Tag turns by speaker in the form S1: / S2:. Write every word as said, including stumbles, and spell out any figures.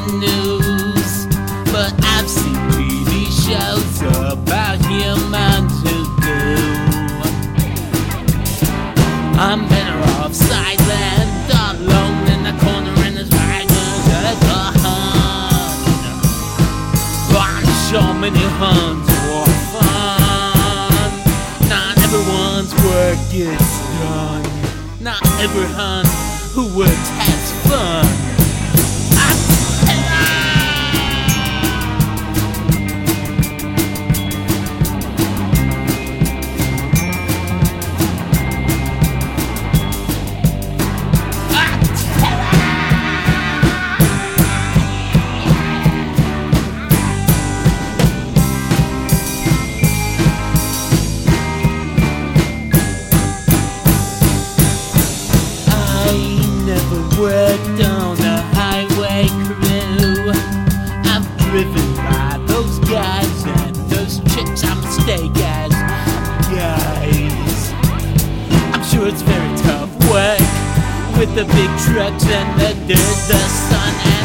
S1: news, but I've seen T V shows about humans who do. I'm better off silent, alone in the corner in this wagon as a hunt. I'm sure many hunts were fun. Not everyone's work gets done. Not every hunt who works has fun. Worked on a highway crew. I've driven by those guys and those chicks. I'm mistake as guys. I'm sure it's very tough work with the big trucks and the dirt, the sun.